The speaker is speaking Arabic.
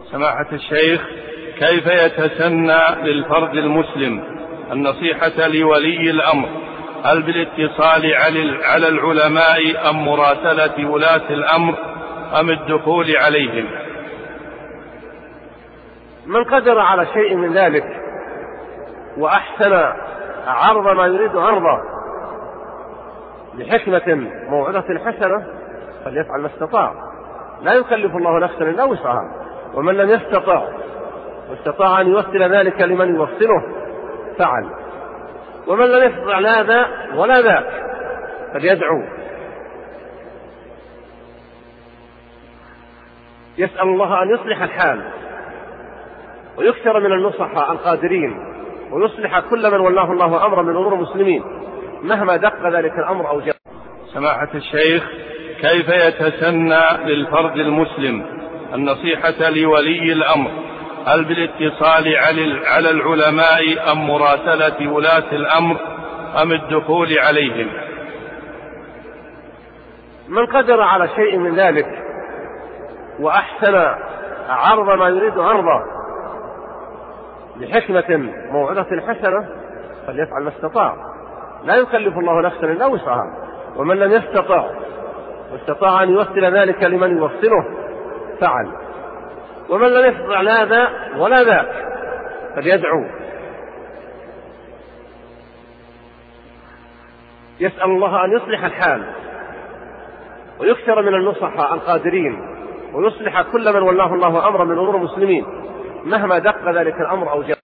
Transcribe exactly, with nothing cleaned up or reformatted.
سماحة الشيخ، كيف يتسنى للفرد المسلم النصيحة لولي الأمر؟ هل بالاتصال على العلماء أم مراسلة ولاة الأمر أم الدخول عليهم؟ من قدر على شيء من ذلك وأحسن عرض ما يريد عرضه بحكمة موعظة حسنة فليفعل ما استطاع، لا يكلف الله نفسا إلا وسعها، ومن لم يستطع واستطاع أن يوصل ذلك لمن يوصله فعل، ومن لم يستطع لا ذا ولا ذاك فليدعو يسأل الله أن يصلح الحال ويكثر من النصحاء القادرين ويصلح كل من ولاه الله أمرا من أمور المسلمين مهما دق ذلك الأمر أو جاء. سماحة الشيخ، كيف يتسنى للفرد المسلم النصيحة لولي الأمر؟ هل بالاتصال على العلماء أم مراسلة ولاة الأمر أم الدخول عليهم؟ من قدر على شيء من ذلك وأحسن عرض ما يريد عرضه بحكمة موعظة حسنة فليفعل ما استطاع، لا يكلف الله نفسا إلا وسعها، ومن لم يستطع واستطاع أن يوصل ذلك لمن يوصله فعل، ومن لم يستطع لا ذا ولا ذاك فليدعو يسأل الله أن يصلح الحال ويكثر من النصحاء القادرين ويصلح كل من ولاه الله أمرا من أمور المسلمين مهما دق ذلك الأمر أو جاء.